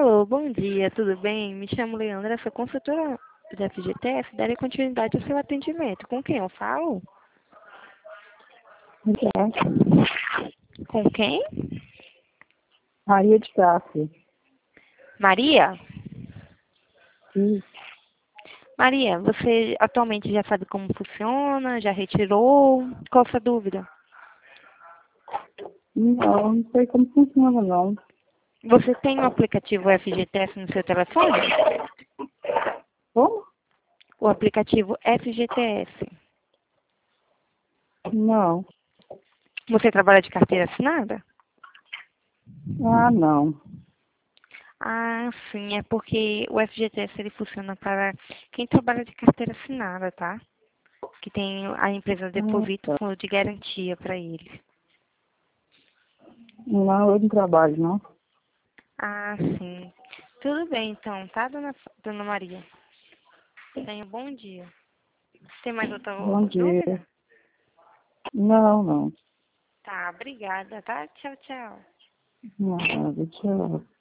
Alô, bom dia, tudo bem? Me chamo Leandra, sou consultora da FGTS, darei continuidade ao seu atendimento. Com quem eu falo? Com quem? Maria de Cássia. Maria? Sim. Maria, você atualmente já sabe como funciona? Já retirou? Qual a sua dúvida? Não sei como funciona, não. Você tem o aplicativo FGTS no seu telefone? Como? O aplicativo FGTS. Não. Você trabalha de carteira assinada? Ah, não. Ah, sim, é porque o FGTS ele funciona para quem trabalha de carteira assinada, tá? Que tem a empresa Ah, deposita o tá. fundo de garantia para eles. Não, eu não trabalho, não. Ah, sim. Tudo bem, então, tá, dona Maria? Tenha um bom dia. Tem mais outra Bom dúvida? dia. Não, não. Tá, obrigada, tá? Tchau, tchau. Nada, tchau.